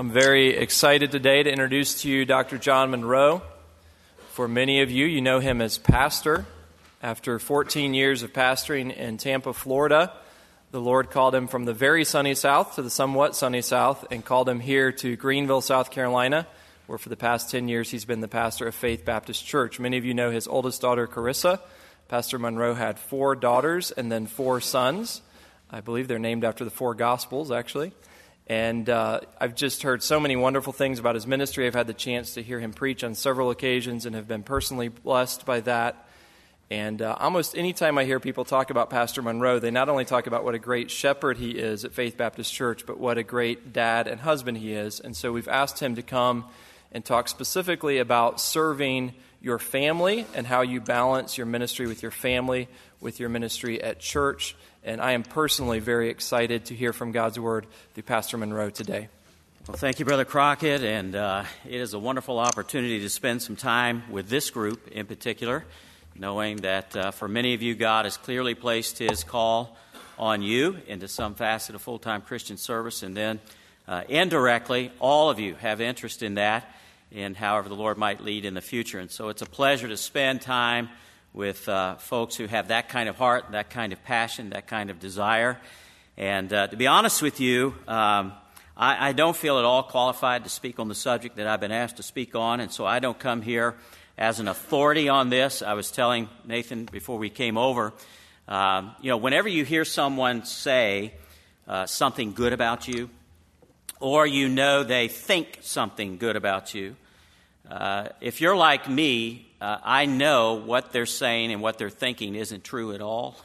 I'm very excited today to introduce to you Dr. John Monroe. For many of you, you know him as pastor. After 14 years of pastoring in Tampa, Florida, the Lord called him from the very sunny south to the somewhat sunny south and called him here to Greenville, South Carolina, where for the past 10 years he's been the pastor of Faith Baptist Church. Many of you know his oldest daughter, Carissa. Pastor Monroe had 4 daughters and then 4 sons. I believe they're named after the 4 Gospels, actually. And I've just heard so many wonderful things about his ministry. I've had the chance to hear him preach on several occasions and have been personally blessed by that. And almost any time I hear people talk about Pastor Monroe, they not only talk about what a great shepherd he is at Faith Baptist Church, but what a great dad and husband he is. And so we've asked him to come and talk specifically about serving your family and how you balance your ministry with your family, with your ministry at church. And I am personally very excited to hear from God's Word through Pastor Monroe today. Well, thank you, Brother Crockett, and it is a wonderful opportunity to spend some time with this group in particular, knowing that for many of you, God has clearly placed His call on you into some facet of full-time Christian service, and then indirectly, all of you have interest in that, and however the Lord might lead in the future. And so it's a pleasure to spend time with folks who have that kind of heart, that kind of passion, that kind of desire. And to be honest with you, I don't feel at all qualified to speak on the subject that I've been asked to speak on, and so I don't come here as an authority on this. I was telling Nathan before we came over, whenever you hear someone say something good about you, or you know they think something good about you, if you're like me, I know what they're saying and what they're thinking isn't true at all.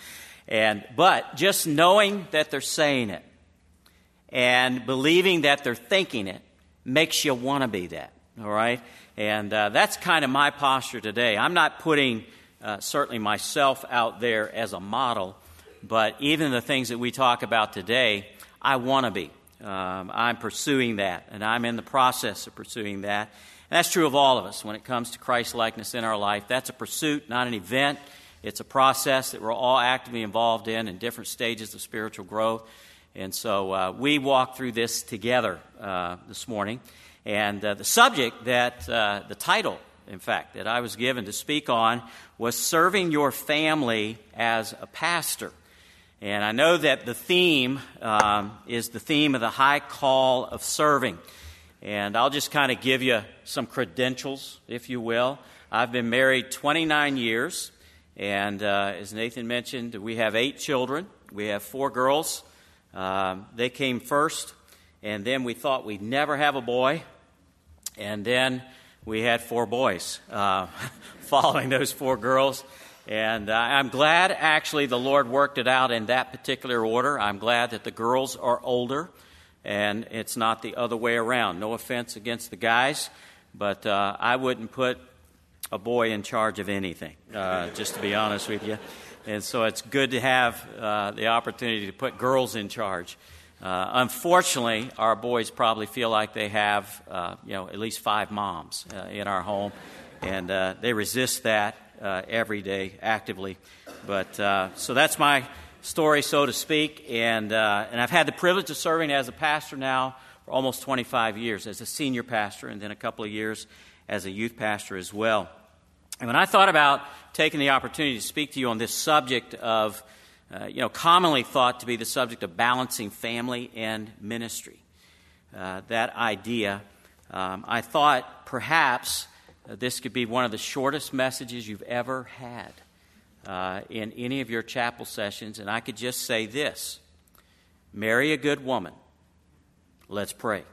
But just knowing that they're saying it and believing that they're thinking it makes you want to be that, all right? And that's kind of my posture today. I'm not putting certainly myself out there as a model, but even the things that we talk about today, I want to be. I'm pursuing that, and I'm in the process of pursuing that. And that's true of all of us when it comes to Christ-likeness in our life. That's a pursuit, not an event. It's a process that we're all actively involved in different stages of spiritual growth. And so we walk through this together this morning. And the subject the title, in fact, that I was given to speak on was Serving Your Family as a Pastor. And I know that the theme is the theme of the high call of serving. And I'll just kind of give you some credentials, if you will. I've been married 29 years, and as Nathan mentioned, we have 8 children. We have 4 girls. They came first, and then we thought we'd never have a boy, and then we had 4 boys following those 4 girls. And I'm glad, actually, the Lord worked it out in that particular order. I'm glad that the girls are older, and it's not the other way around. No offense against the guys, but I wouldn't put a boy in charge of anything, just to be honest with you. And so it's good to have the opportunity to put girls in charge. Unfortunately, our boys probably feel like they have, at least 5 moms in our home, and they resist that every day actively. But so that's my story, so to speak, and I've had the privilege of serving as a pastor now for almost 25 years as a senior pastor, and then a couple of years as a youth pastor as well. And when I thought about taking the opportunity to speak to you on this subject of, commonly thought to be the subject of balancing family and ministry, that idea, I thought perhaps this could be one of the shortest messages you've ever had in any of your chapel sessions, and I could just say this: marry a good woman. Let's pray.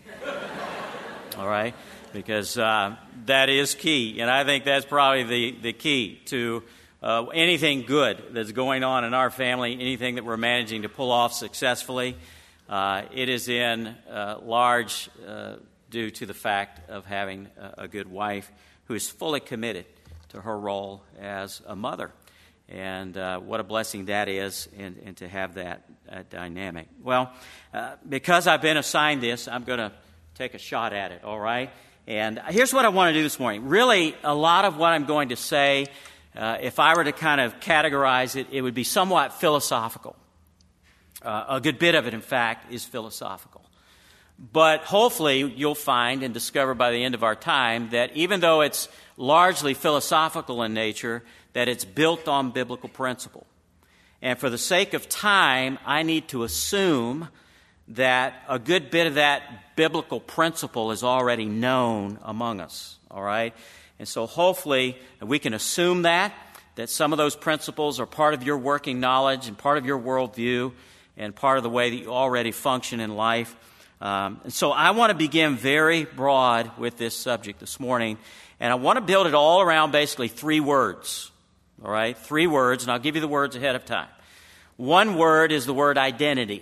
All right? Because that is key, and I think that's probably the key to anything good that's going on in our family, anything that we're managing to pull off successfully. It is in large due to the fact of having a good wife who is fully committed to her role as a mother. And what a blessing that is, and to have that dynamic. Well, because I've been assigned this, I'm going to take a shot at it, all right? And here's what I want to do this morning. Really, a lot of what I'm going to say, if I were to kind of categorize it, it would be somewhat philosophical. A good bit of it, in fact, is philosophical. But hopefully you'll find and discover by the end of our time that even though it's largely philosophical in nature, that it's built on biblical principle. And for the sake of time, I need to assume that a good bit of that biblical principle is already known among us, all right? And so hopefully we can assume that some of those principles are part of your working knowledge and part of your worldview and part of the way that you already function in life. And so I want to begin very broad with this subject this morning, and I want to build it all around basically 3 words, all right? 3 words, and I'll give you the words ahead of time. One word is the word identity.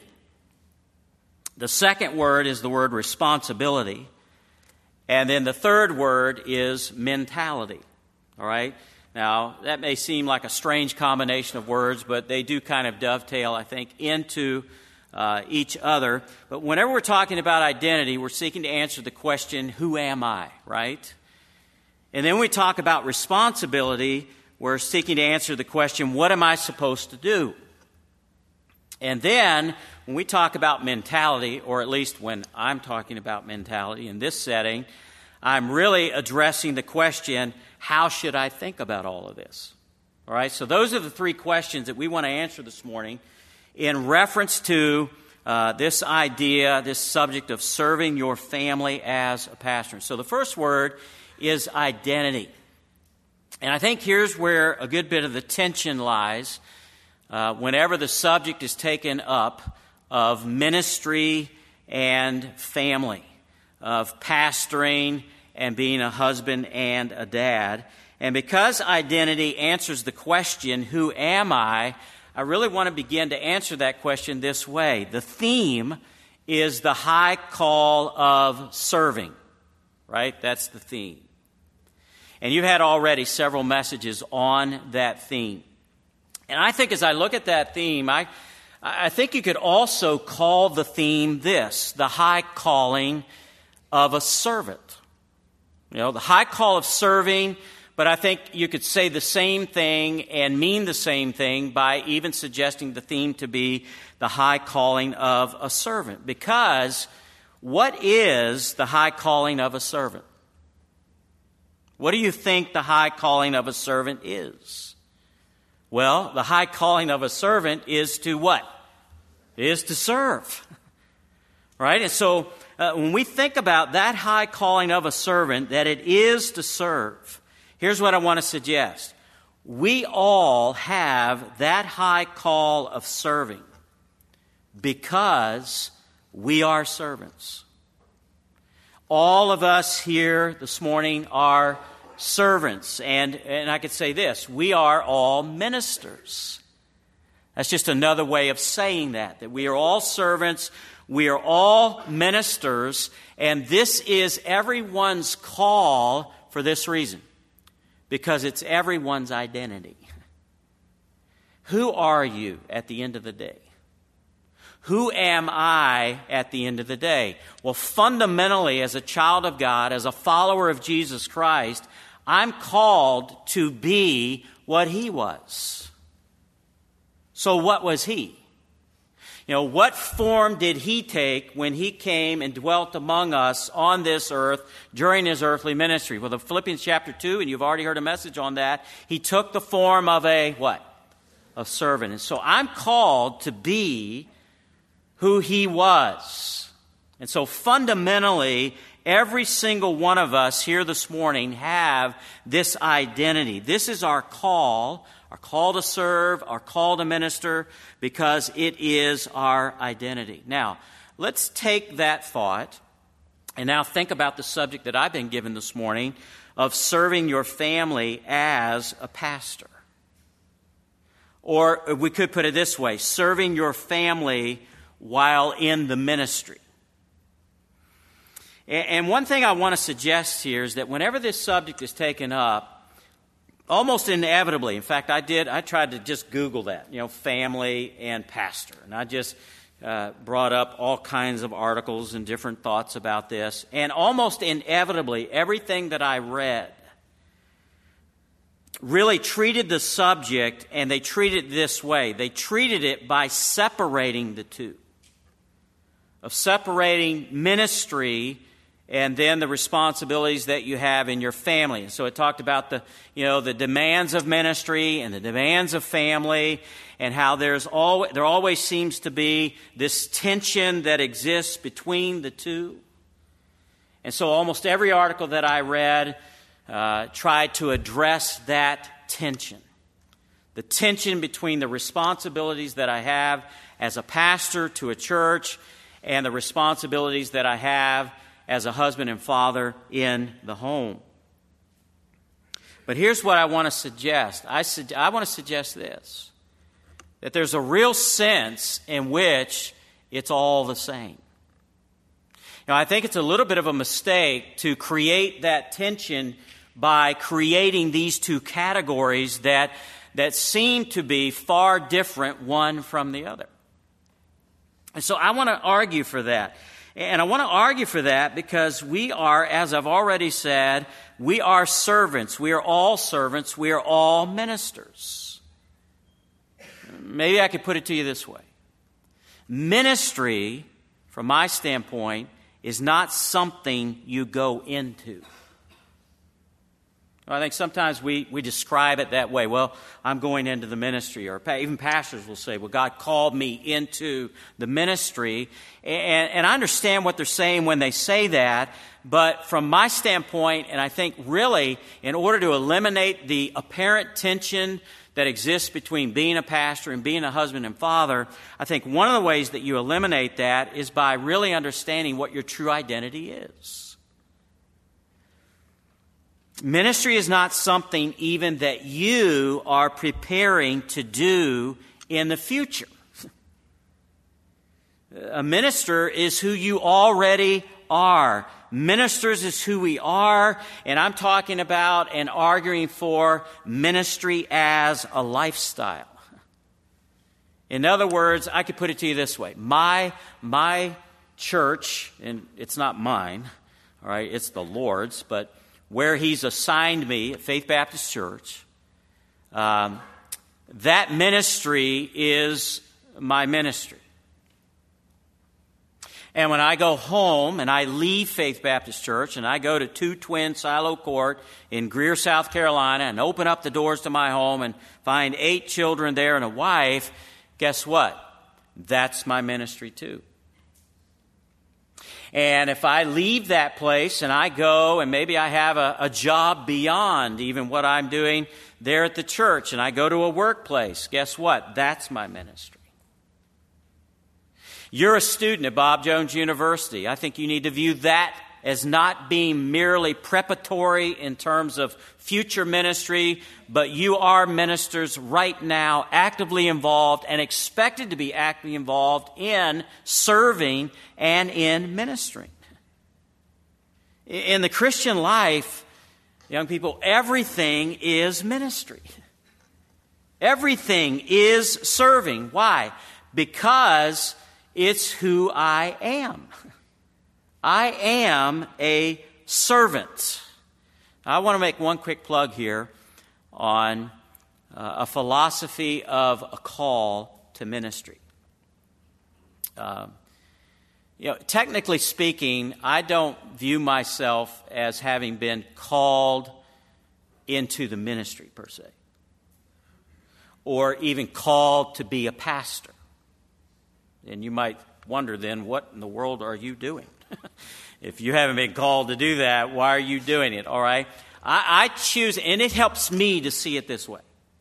The second word is the word responsibility. And then the third word is mentality, all right? Now, that may seem like a strange combination of words, but they do kind of dovetail, I think, into each other. But whenever we're talking about identity, we're seeking to answer the question, who am I, right? And then when we talk about responsibility, we're seeking to answer the question, what am I supposed to do? And then when we talk about mentality, or at least when I'm talking about mentality in this setting, I'm really addressing the question, how should I think about all of this? All right, so those are the 3 questions that we want to answer this morning in reference to this idea, this subject of serving your family as a pastor. So the first word is identity. And I think here's where a good bit of the tension lies whenever the subject is taken up of ministry and family, of pastoring and being a husband and a dad. And because identity answers the question, who am I really want to begin to answer that question this way. The theme is the high call of serving, right? That's the theme. And you've had already several messages on that theme. And I think as I look at that theme, I think you could also call the theme this, the high calling of a servant. You know, the high call of serving, but I think you could say the same thing and mean the same thing by even suggesting the theme to be the high calling of a servant. Because what is the high calling of a servant? What do you think the high calling of a servant is? Well, the high calling of a servant is to what? Is to serve. Right? And so when we think about that high calling of a servant, that it is to serve, here's what I want to suggest. We all have that high call of serving because we are servants. All of us here this morning are servants. And I could say this, we are all ministers. That's just another way of saying that we are all servants, we are all ministers, and this is everyone's call for this reason. Because it's everyone's identity. Who are you at the end of the day? Who am I at the end of the day? Well, fundamentally, as a child of God, as a follower of Jesus Christ, I'm called to be what He was. So what was He? You know, what form did He take when He came and dwelt among us on this earth during His earthly ministry? Well, the Philippians chapter 2, and you've already heard a message on that, He took the form of a what? A servant. And so I'm called to be who He was. And so fundamentally, every single one of us here this morning have this identity. This is our call to serve, our call to minister, because it is our identity. Now, let's take that thought and now think about the subject that I've been given this morning of serving your family as a pastor. Or we could put it this way, serving your family while in the ministry. And one thing I want to suggest here is that whenever this subject is taken up, almost inevitably, in fact, I tried to just Google that, family and pastor. And I just brought up all kinds of articles and different thoughts about this. And almost inevitably, everything that I read really treated the subject, and they treated it this way. They treated it by separating the two. separating ministry and then the responsibilities that you have in your family. So it talked about the demands of ministry and the demands of family, and how there always seems to be this tension that exists between the two. And so almost every article that I read tried to address that tension. The tension between the responsibilities that I have as a pastor to a church and the responsibilities that I have as a husband and father in the home. But here's what I want to suggest. I want to suggest this, that there's a real sense in which it's all the same. Now, I think it's a little bit of a mistake to create that tension by creating these two categories that seem to be far different one from the other. And so I want to argue for that. And I want to argue for that because we are, as I've already said, we are servants. We are all servants. We are all ministers. Maybe I could put it to you this way. Ministry, from my standpoint, is not something you go into. I think sometimes we describe it that way. Well, I'm going into the ministry. Or even pastors will say, well, God called me into the ministry. And I understand what they're saying when they say that. But from my standpoint, and I think really in order to eliminate the apparent tension that exists between being a pastor and being a husband and father, I think one of the ways that you eliminate that is by really understanding what your true identity is. Ministry is not something even that you are preparing to do in the future. A minister is who you already are. Ministers is who we are, and I'm talking about and arguing for ministry as a lifestyle. In other words, I could put it to you this way. My church, and it's not mine, all right, it's the Lord's, but where He's assigned me at Faith Baptist Church, that ministry is my ministry. And when I go home and I leave Faith Baptist Church and I go to 2 Silo Court in Greer, South Carolina, and open up the doors to my home and find 8 children there and a wife, guess what? That's my ministry too. And if I leave that place and I go and maybe I have a job beyond even what I'm doing there at the church and I go to a workplace, guess what? That's my ministry. You're a student at Bob Jones University. I think you need to view that as not being merely preparatory in terms of future ministry, but you are ministers right now, actively involved and expected to be actively involved in serving and in ministering. In the Christian life, young people, everything is ministry. Everything is serving. Why? Because it's who I am. I am a servant. I want to make one quick plug here on a philosophy of a call to ministry. Technically speaking, I don't view myself as having been called into the ministry per se, or even called to be a pastor. And you might wonder then, what in the world are you doing? If you haven't been called to do that, why are you doing it? All right? I choose, and it helps me to see it this way.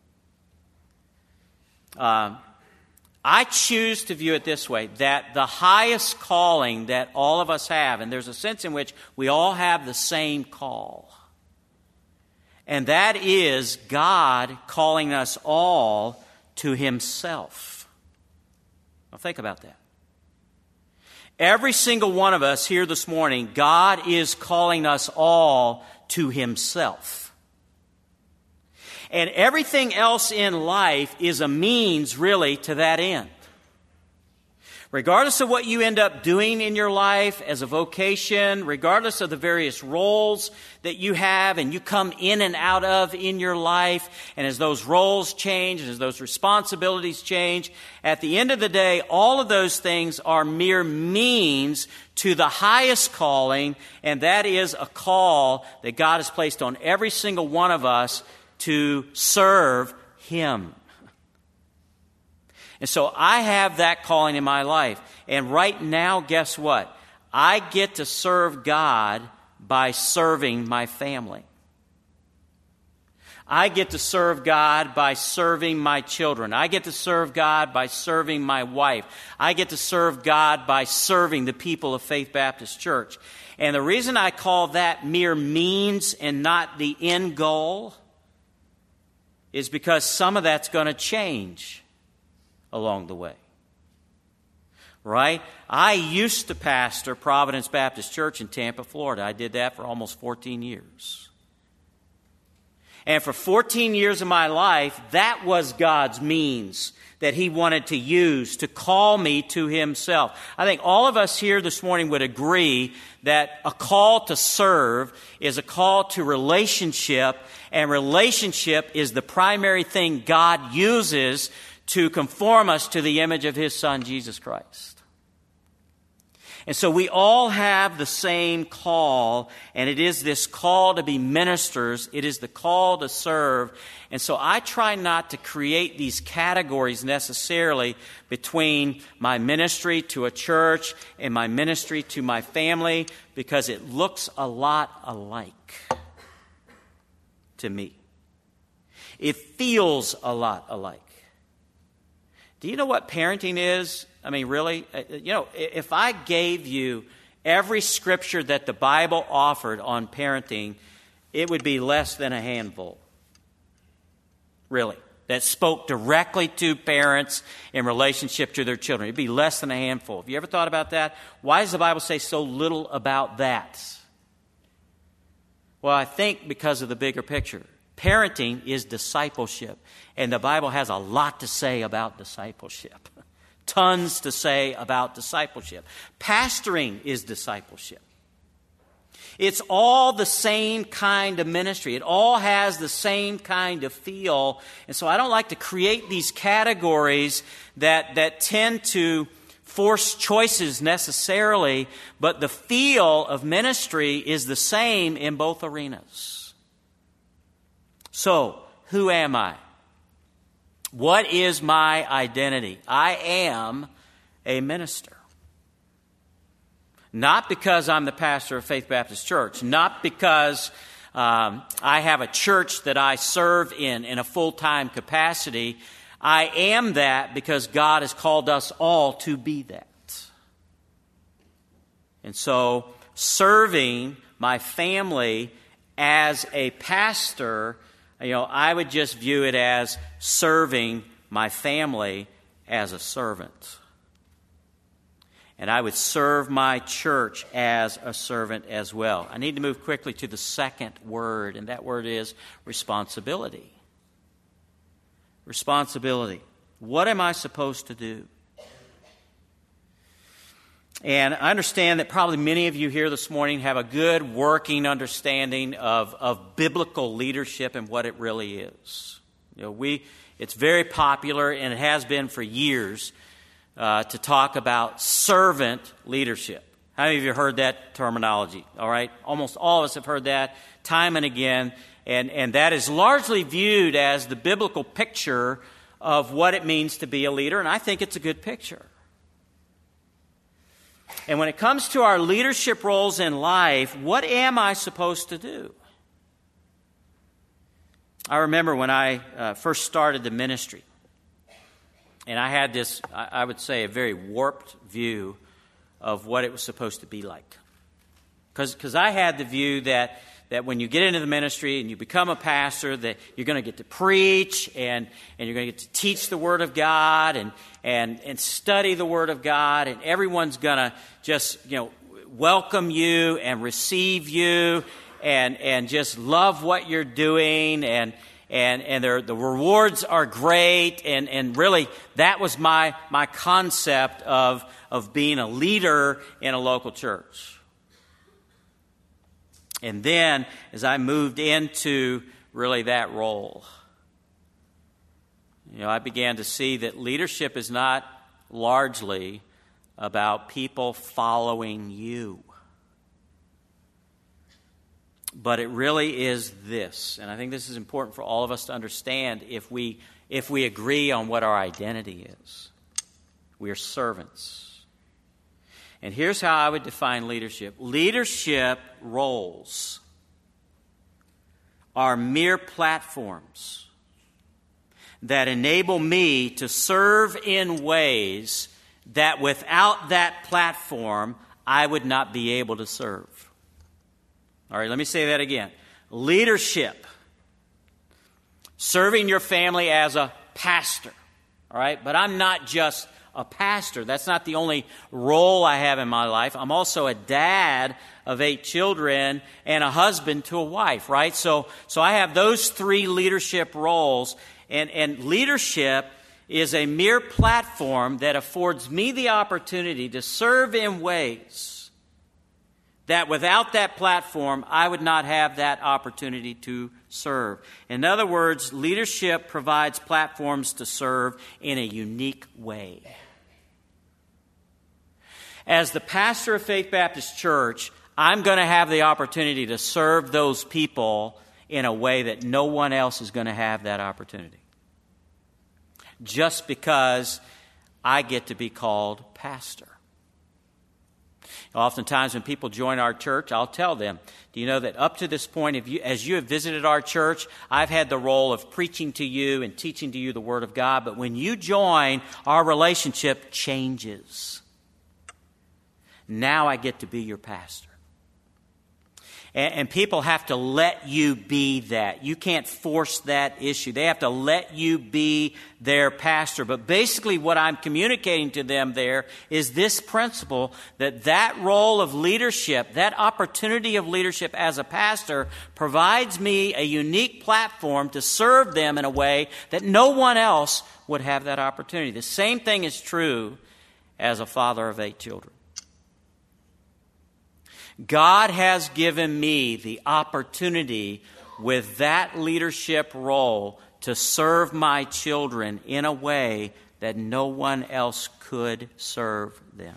I choose to view it this way, that the highest calling that all of us have, and there's a sense in which we all have the same call, and that is God calling us all to Himself. Now think about that. Every single one of us here this morning, God is calling us all to Himself. And everything else in life is a means, really, to that end. Regardless of what you end up doing in your life as a vocation, regardless of the various roles that you have and you come in and out of in your life, and as those roles change and as those responsibilities change, at the end of the day, all of those things are mere means to the highest calling, and that is a call that God has placed on every single one of us to serve Him. And so I have that calling in my life. And right now, guess what? I get to serve God by serving my family. I get to serve God by serving my children. I get to serve God by serving my wife. I get to serve God by serving the people of Faith Baptist Church. And the reason I call that mere means and not the end goal is because some of that's going to change along the way. Right? I used to pastor Providence Baptist Church in Tampa, Florida. I did that for almost 14 years. And for 14 years of my life, that was God's means that He wanted to use to call me to Himself. I think all of us here this morning would agree that a call to serve is a call to relationship, and relationship is the primary thing God uses to conform us to the image of His Son, Jesus Christ. And so we all have the same call, and it is this call to be ministers. It is the call to serve. And so I try not to create these categories necessarily between my ministry to a church and my ministry to my family, because it looks a lot alike to me. It feels a lot alike. Do you know what parenting is? I mean, really? If I gave you every scripture that the Bible offered on parenting, it would be less than a handful. Really. That spoke directly to parents in relationship to their children. It'd be less than a handful. Have you ever thought about that? Why does the Bible say so little about that? Well, I think because of the bigger picture. Parenting is discipleship, and the Bible has a lot to say about discipleship. Tons to say about discipleship. Pastoring is discipleship. It's all the same kind of ministry. It all has the same kind of feel. And so I don't like to create these categories that tend to force choices necessarily, but the feel of ministry is the same in both arenas. So, who am I? What is my identity? I am a minister. Not because I'm the pastor of Faith Baptist Church. Not because I have a church that I serve in a full-time capacity. I am that because God has called us all to be that. And so, serving my family as a pastor, I would just view it as serving my family as a servant. And I would serve my church as a servant as well. I need to move quickly to the second word, and that word is responsibility. Responsibility. What am I supposed to do? And I understand that probably many of you here this morning have a good working understanding of biblical leadership and what it really is. It's very popular, and it has been for years, to talk about servant leadership. How many of you have heard that terminology? All right, almost all of us have heard that time and again, and that is largely viewed as the biblical picture of what it means to be a leader, and I think it's a good picture. And when it comes to our leadership roles in life, what am I supposed to do? I remember when I first started the ministry, and I had this, I would say, a very warped view of what it was supposed to be like. Because I had the view that when you get into the ministry and you become a pastor, that you're going to get to preach and you're going to get to teach the Word of God and study the Word of God, and everyone's going to just welcome you and receive you and just love what you're doing, and and the rewards are great, and really that was my concept of being a leader in a local church. And then as I moved into really that role, I began to see that leadership is not largely about people following you. But it really is this, and I think this is important for all of us to understand if we agree on what our identity is. We are servants. And here's how I would define leadership. Leadership roles are mere platforms that enable me to serve in ways that without that platform, I would not be able to serve. All right, let me say that again. Leadership, serving your family as a pastor, all right? But I'm not just a pastor. That's not the only role I have in my life. I'm also a dad of 8 children and a husband to a wife, right? So I have those 3 leadership roles, and leadership is a mere platform that affords me the opportunity to serve in ways that without that platform, I would not have that opportunity to serve. In other words, leadership provides platforms to serve in a unique way. As the pastor of Faith Baptist Church, I'm going to have the opportunity to serve those people in a way that no one else is going to have that opportunity. Just because I get to be called pastor. Oftentimes when people join our church, I'll tell them, do you know that up to this point, as you have visited our church, I've had the role of preaching to you and teaching to you the Word of God, but when you join, our relationship changes. Now I get to be your pastor. And people have to let you be that. You can't force that issue. They have to let you be their pastor. But basically what I'm communicating to them there is this principle, that role of leadership, that opportunity of leadership as a pastor provides me a unique platform to serve them in a way that no one else would have that opportunity. The same thing is true as a father of 8 children. God has given me the opportunity with that leadership role to serve my children in a way that no one else could serve them.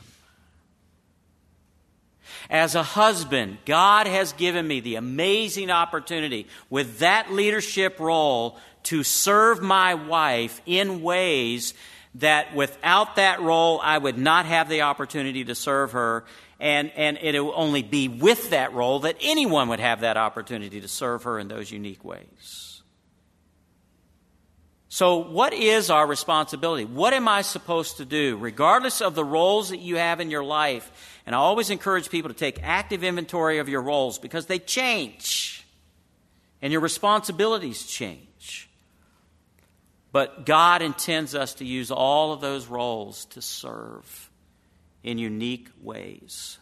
As a husband, God has given me the amazing opportunity with that leadership role to serve my wife in ways that without that role, I would not have the opportunity to serve her. And it will only be with that role that anyone would have that opportunity to serve her in those unique ways. So what is our responsibility? What am I supposed to do? Regardless of the roles that you have in your life, and I always encourage people to take active inventory of your roles because they change and your responsibilities change. But God intends us to use all of those roles to serve in unique ways.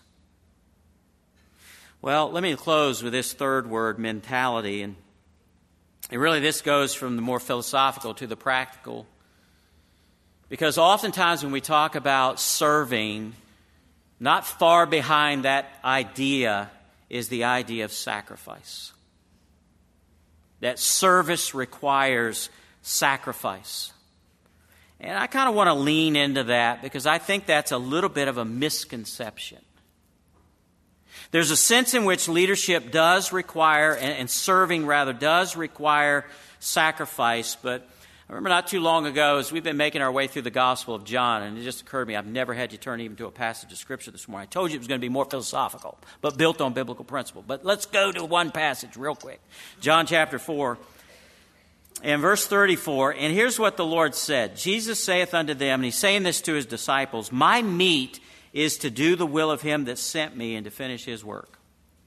Well, let me close with this third word, mentality. And really this goes from the more philosophical to the practical. Because oftentimes when we talk about serving, not far behind that idea is the idea of sacrifice. That service requires sacrifice. And I kind of want to lean into that because I think that's a little bit of a misconception. There's a sense in which leadership does require, and serving rather, does require sacrifice. But I remember not too long ago, as we've been making our way through the Gospel of John, and it just occurred to me, I've never had you turn even to a passage of Scripture this morning. I told you it was going to be more philosophical, but built on biblical principle. But let's go to one passage real quick. John chapter 4. In verse 34, and here's what the Lord said. Jesus saith unto them, and he's saying this to his disciples, my meat is to do the will of him that sent me and to finish his work.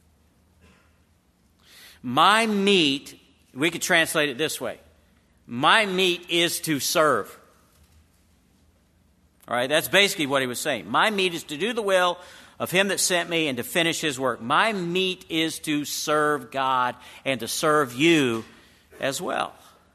My meat, we could translate it this way. My meat is to serve. All right, that's basically what he was saying. My meat is to do the will of him that sent me and to finish his work. My meat is to serve God and to serve you as well.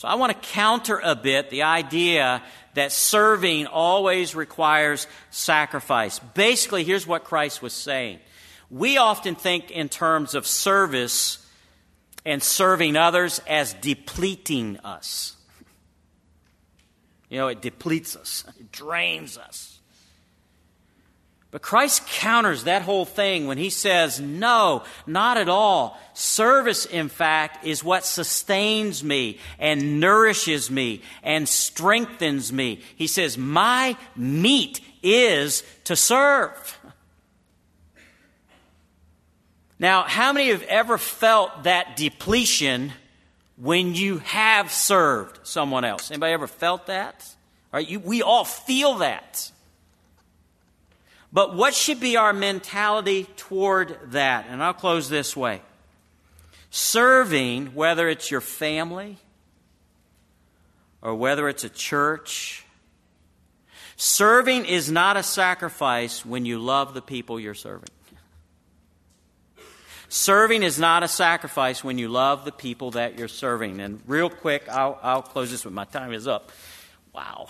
So I want to counter a bit the idea that serving always requires sacrifice. Basically, here's what Christ was saying. We often think in terms of service and serving others as depleting us. You know, it depletes us. It drains us. But Christ counters that whole thing when he says, no, not at all. Service, in fact, is what sustains me and nourishes me and strengthens me. He says, my meat is to serve. Now, how many have ever felt that depletion when you have served someone else? Anybody ever felt that? All right, we all feel that. But what should be our mentality toward that? And I'll close this way. Serving, whether it's your family or whether it's a church, serving is not a sacrifice when you love the people you're serving. Serving is not a sacrifice when you love the people that you're serving. And real quick, I'll close this when my time is up. Wow.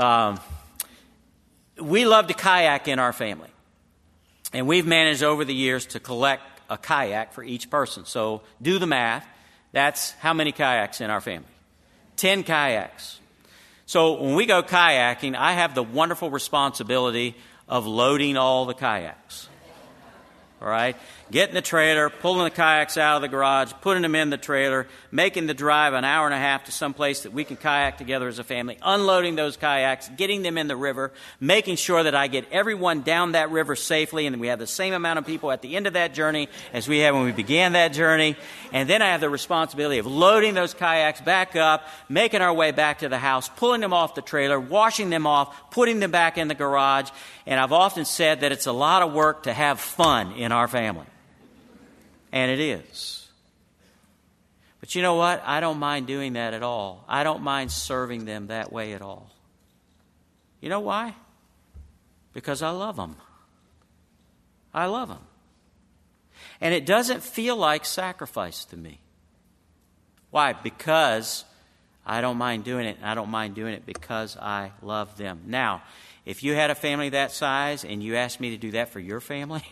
We love to kayak in our family. And we've managed over the years to collect a kayak for each person. So do the math. That's how many kayaks in our family? 10 kayaks. So when we go kayaking, I have the wonderful responsibility of loading all the kayaks. All right? Getting the trailer, pulling the kayaks out of the garage, putting them in the trailer, making the drive an hour and a half to some place that we can kayak together as a family, unloading those kayaks, getting them in the river, making sure that I get everyone down that river safely, and we have the same amount of people at the end of that journey as we had when we began that journey. And then I have the responsibility of loading those kayaks back up, making our way back to the house, pulling them off the trailer, washing them off, putting them back in the garage. And I've often said that it's a lot of work to have fun in our family. And it is. But you know what? I don't mind doing that at all. I don't mind serving them that way at all. You know why? Because I love them. I love them. And it doesn't feel like sacrifice to me. Why? Because I don't mind doing it, and I don't mind doing it because I love them. Now, if you had a family that size and you asked me to do that for your family,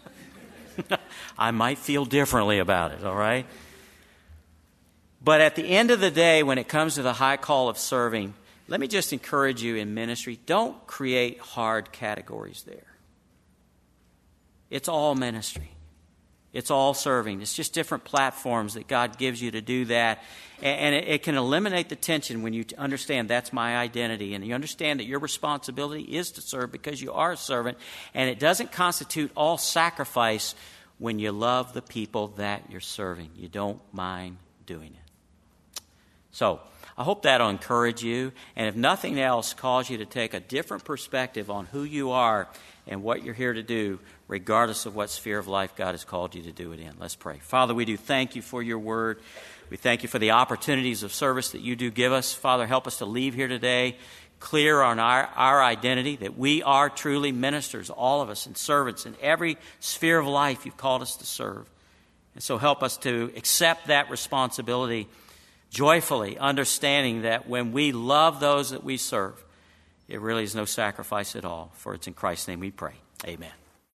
I might feel differently about it, all right? But at the end of the day, when it comes to the high call of serving, let me just encourage you in ministry, don't create hard categories there. It's all ministry. It's all serving. It's just different platforms that God gives you to do that. And it can eliminate the tension when you understand that's my identity. And you understand that your responsibility is to serve because you are a servant. And it doesn't constitute all sacrifice when you love the people that you're serving. You don't mind doing it. So I hope that'll encourage you. And if nothing else, cause you to take a different perspective on who you are and what you're here to do, regardless of what sphere of life God has called you to do it in. Let's pray. Father, we do thank you for your word. We thank you for the opportunities of service that you do give us. Father, help us to leave here today clear on our identity, that we are truly ministers, all of us, and servants in every sphere of life you've called us to serve. And so help us to accept that responsibility joyfully, understanding that when we love those that we serve, it really is no sacrifice at all. For it's in Christ's name we pray. Amen.